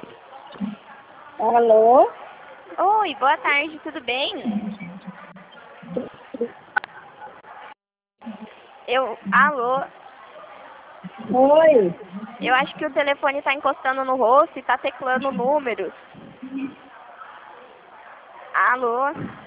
Alô? Oi, boa tarde, tudo bem? Alô? Oi? Eu acho que o telefone tá encostando no rosto e tá teclando números. Alô?